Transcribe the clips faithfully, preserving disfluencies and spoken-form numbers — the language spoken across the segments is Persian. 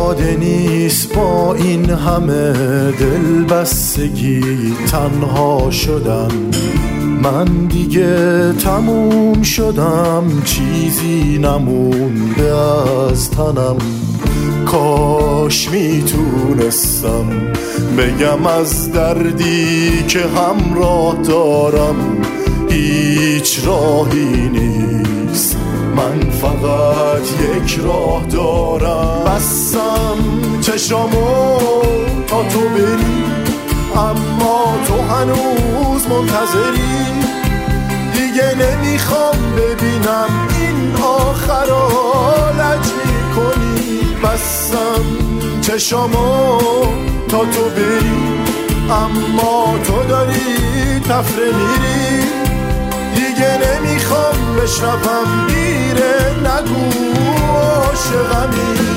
افتاده نیست با این همه دلبستگی تنها شدم. من دیگه تموم شدم، چیزی نمونده از تنم. کاش میتونستم بگم از دردی که همراه دارم هیچ راهی نیست، من فقط یک راه دارم. بستم چشامو تا تو بری، اما تو هنوز منتظری. دیگه نمیخوام ببینم این آخرا لج میکنی. بستم چشامو تا تو بری، اما تو داری تفره میری. دیگه نمیخوام بشنوم دیره، نگو عاشقمی.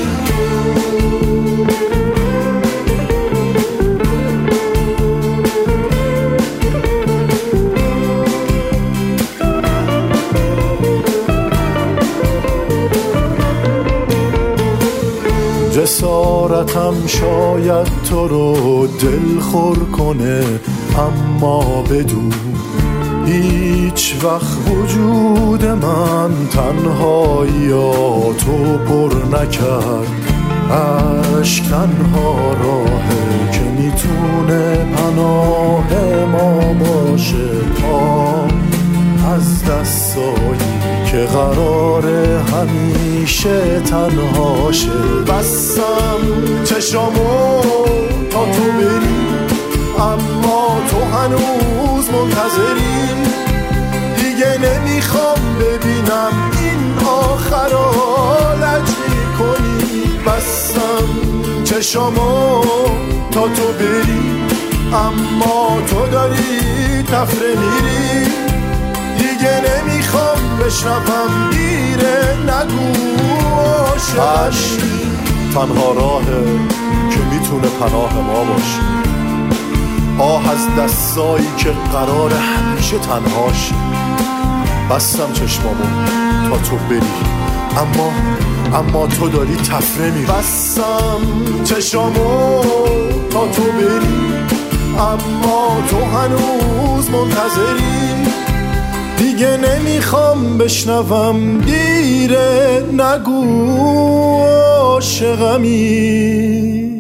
جسارتم شاید تو رو دل خور کنه، اما بدون هیچ وقت وجود من تنهاییاتو پر نکرد. عشق تنها راهه که میتونه پناه ما باشه تا از دستایی که قراره همیشه تنها شه. بستم چشامو تا تو بری، اما تو هنوز منتظری. دیگه نمیخوام ببینم این آخرا لج میکنی. بستم چشامو تا تو بری، اما تو داری تفره میری. دیگه نمیخوام بشنوم دیره، نگو عاشقمی. تنها راهه که میتونه پناه ما باشه، آه از دستایی که قرار همیشه تنهاش. بستم چشمامو تا تو بری، اما اما تو داری تفره میری. بستم چشامو تا تو بری، اما تو هنوز منتظری. دیگه نمیخوام بشنوم دیره، نگو عاشقمی.